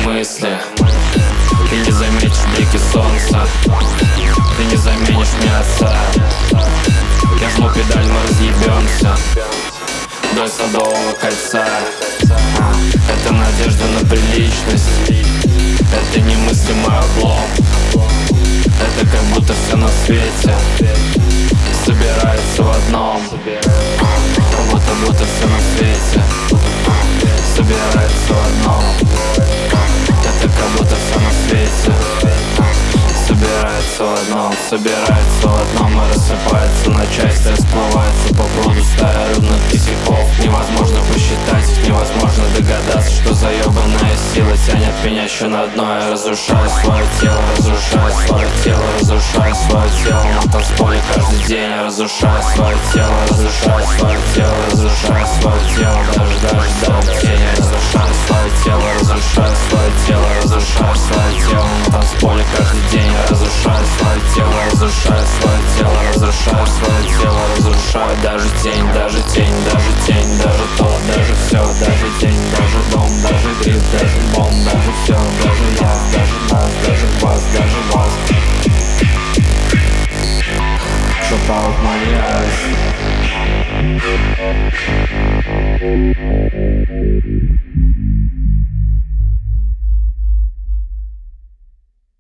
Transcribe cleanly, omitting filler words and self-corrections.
мысли. Ты не заметишь блики солнца, ты не заменишь мне отца. Я жму педаль, мы разъебемся вдоль Садового кольца. Это надежда на приличность, это немыслимый облом. Это как будто все на свете собирается в одном. Как будто все на свете собирается в одном. Это как будто все на свете собирается в одном. Собирается в одном и рассыпается на части, расплывается по пруду стая рыбных кисяков. Невозможно посчитать их, невозможно догадаться, что заебанная сила тянет меня еще на дно. Я разрушаю свое тело, разрушаю свое тело, разрушаю свое тело на танцполе каждый день. Я разрушаю свое тело, разрушаю свое тело, разрушаю свое тело, даже тень. Я разрушаю свое тело, разрушаю свое тело,